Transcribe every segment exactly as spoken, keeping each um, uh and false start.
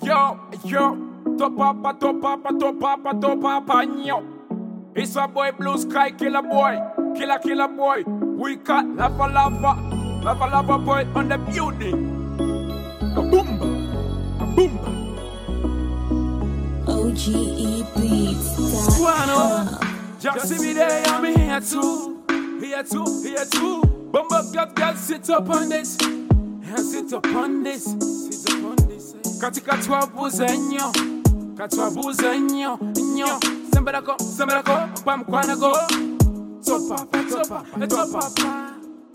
yo, yo. Top papa, top papa, top papa, top papa, yo. It's a boy, Blue Sky, killer boy. Killer, killer boy. We got lava, lava. Lava, lava boy on the building. A boomba, a boomba. O G E Beats. Guano. Just see me there, I'm here too. Here too, here too. Bumba got girl, sit up on this. And sit up on this. Sit up on this. Katika twabuze nnyo. Katwabuze nnyo, nnyo. Semberako, semberako, pamkwanago. Topapa, topapa, topapa.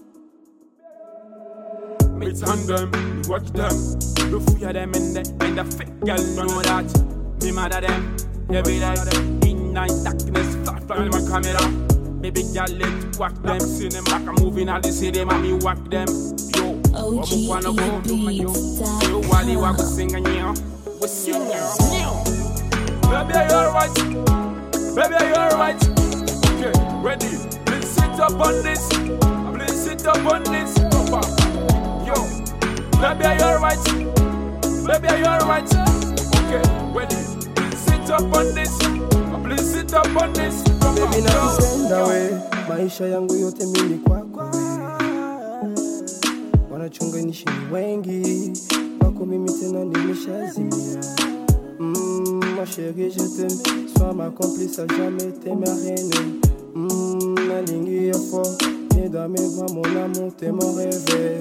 Me turn them, watch them. You fear them in the, in the fake girl know that. Me mad at them, every day. In night darkness, flash from my camera. Baby girl, let's whack them. See them back, I'm moving all the city, mommy whack them. Yo, O G E Beats. yo, wally walk, we sing and yo, we sing yo. Baby, are you alright? Baby, are you alright? Okay, ready? Please sit up on this. Please sit up on this. Yo, baby, are you alright? Baby, are you alright? Okay, ready? Please sit up on this. Please sit up on this. Baby, nakupenda we, maisha yangu yote mimi kwako we. Wanachonganisha ni wengi, kwako mimi tena nimeshazimia. Mmm, ma chérie, je t'aime, sois ma complice à jamais, t'es ma reine. Mmm, nalingi yo fort, viens dans mes bras, mon amour, t'es mon rêve.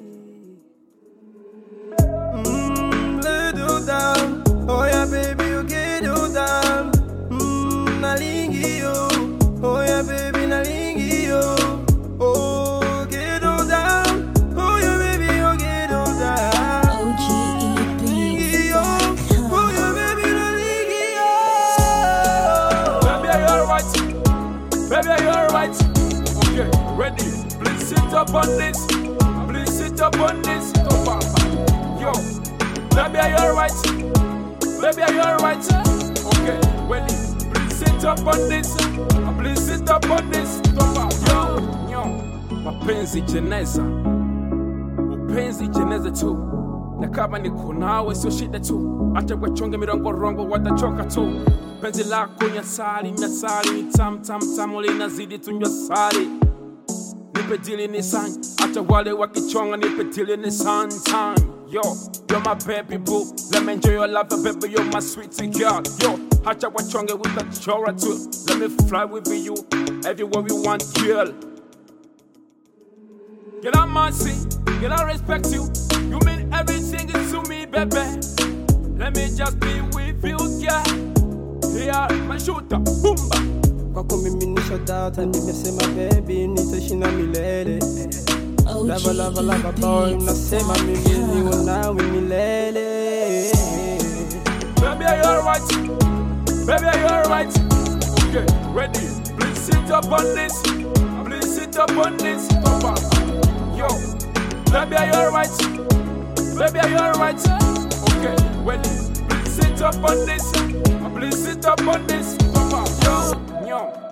Mmm, lay you down, oh yeah baby, you get you down. Mmm, nalingi yo, oh yeah baby, nalingi yo. Oh, get you down, oh yeah baby, you get you down. O G E Beats. Oh yeah baby, nalingi yo. Baby, are you alright? Baby, are you alright? Okay, ready? Please sit up on this. Please sit up on this. Yo, baby, are you alright? Baby, are you alright? Okay, ready? Please sit up on this. Please sit up on this. Yo, yo, mapenzi jeneza, upenzi jeneza tu. Na kama niko nawe sio shida tu. Hata wachonge mirongo rongo watachoka tu. Penzi lako nyasari, nyasari ni tam tam tam linazidi tu nyasari. Nipe dili ni sign, hata wale wakichonga nipe dili ni sign time. Yo, you're my baby boo. Let me enjoy your love, baby, you're my sweetie girl. Yo, hata wachonge with the chora too. Let me fly with you everywhere we want, girl. Girl, I mercy, girl, I respect you. You mean everything is to me, baby. Let me just be with you, girl. Here, my shooter, boomba. Kwako mimi nisho data, nimesema baby, nitashina milele. O G Lava lava E lava boy, Beats. nasema mimi niwe nawe milele. Baby, are you alright? Baby, are you alright? Okay, ready? Please sit up on this. Please sit up on this. Yo, baby, are you alright? Baby, are you alright? Okay, ready? Please sit up on this. Please sit up on this. Yo, yo.